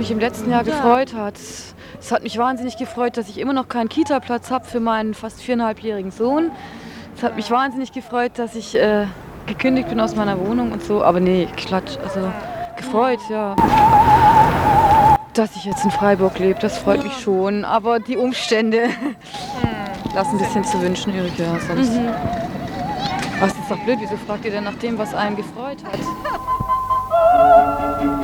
mich im letzten Jahr gefreut hat. Es hat mich wahnsinnig gefreut, dass ich immer noch keinen Kita-Platz habe für meinen fast 4,5-jährigen Sohn. Es hat mich wahnsinnig gefreut, dass ich gekündigt bin aus meiner Wohnung und so. Aber nee, Klatsch, also gefreut, ja. Dass ich jetzt in Freiburg lebe, das freut mich schon. Aber die Umstände lassen ein bisschen zu wünschen übrig. Ja, sonst. Was ist doch blöd, wieso fragt ihr denn nach dem, was einen gefreut hat?